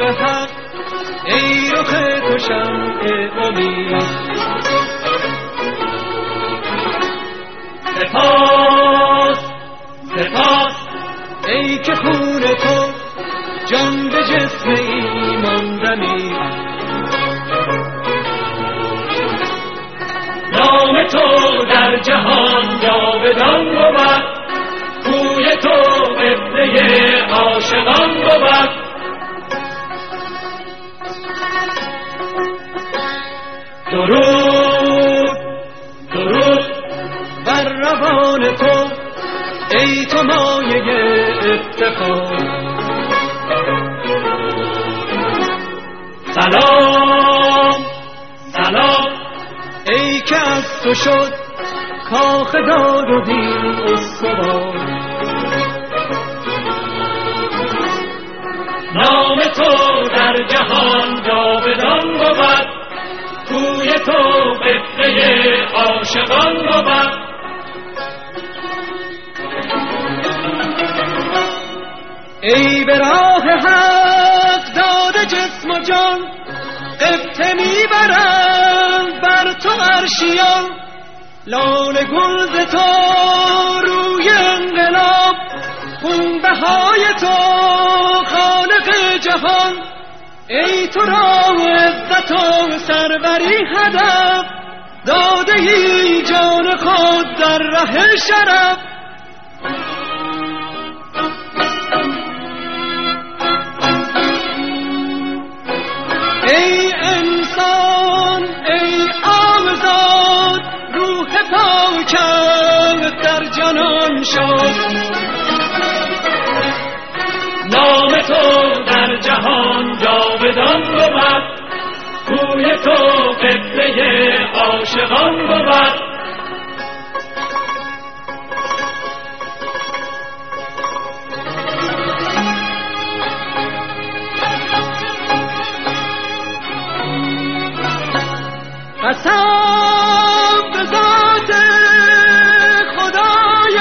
حق ای رخ تو شمع امید. سپاس سپاس ای که خون تو جان به جسم ایمان دمید. نام تو در جهان جاودان بود، کوی تو قبله عاشقان بود. درود درود بر روان تو ای تو مایه افتخار. سلام سلام ای که از تو شد کاخ داد و دین استوار. نام تو در جهان جاودان بود، کوی تو قبله عاشقان بود. ای به راه حق داده جسم و جان، قبطه میبرند بر تو عرشیان. لاله گل ز تو روی انقلاب، خونبهای تو خالق جهان. ای تو را عزت و سروری هدف، داده ای جان خود در ره شرف. ای انسان ای آزاد، روح پاکت در جنان شد. نام تو در جهان جاودان بود، کوی تو قبله عاشقان بود. قسم به ذات خدای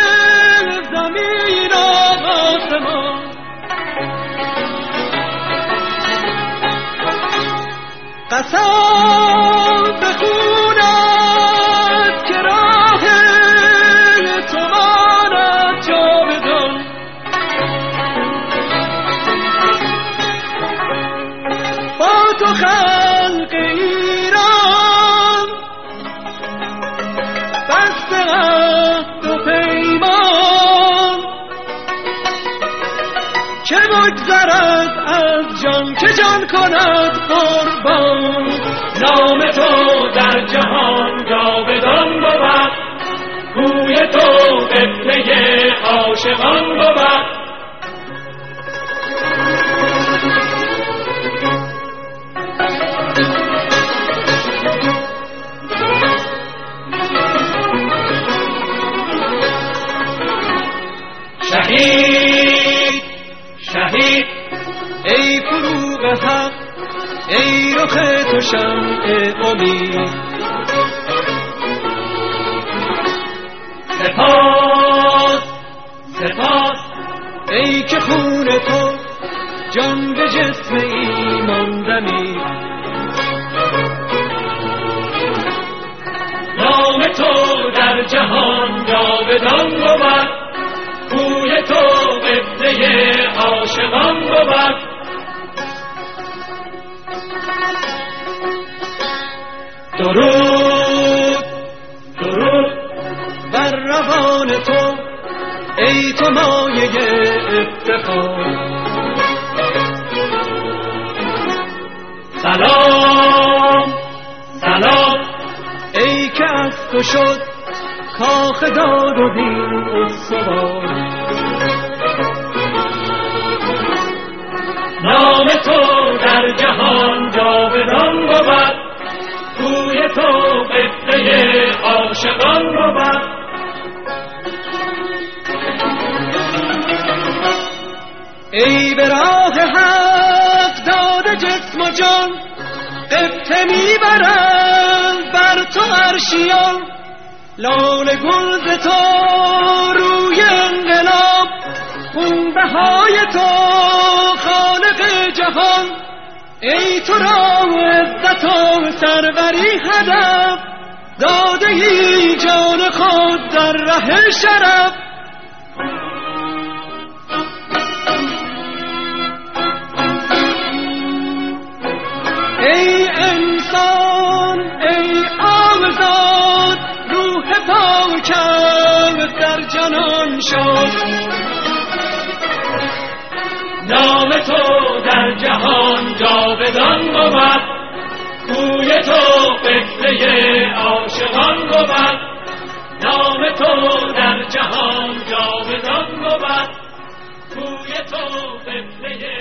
زمین و آسمان، قسم به خونت که راه تو ماند جاودان. با تو خلق ایران بسته عهد و پیمان، چه بگذرد از جان که جان کند قربان. نام تو در جهان جاودان بود، کوی تو قبله عاشقان بود. شهید شهید ای فروغ حق ای رخ تو شمع امید. سپاس سپاس ای که خون تو جان به جسم ایمان دمید. نام تو در جهان جاودان بود، کوی تو قبله عاشقان بود. درود درود بر روان تو ای تو مایه افتخار. سلام سلام ای که از تو شد کاخ داد و دین استوار. نام تو در جهان جاودان بود، کوی تو قبله عاشقان بود. ای به راه حق داده جسم و جان، قبطه میبرند بر تو عرشیان. لاله گل ز تو روی انقلاب، خونبهای تو خالق جهان. ای تو را عزت و سروری هدف، داده ای جان خود در ره شرف. ای انسان ای آزاد، روح پاکت در جنان شد. نام تو در جهان جاودان بود، کوی تو قبله عاشقان بود. نام تو در جهان جاودان بود، کوی تو قبله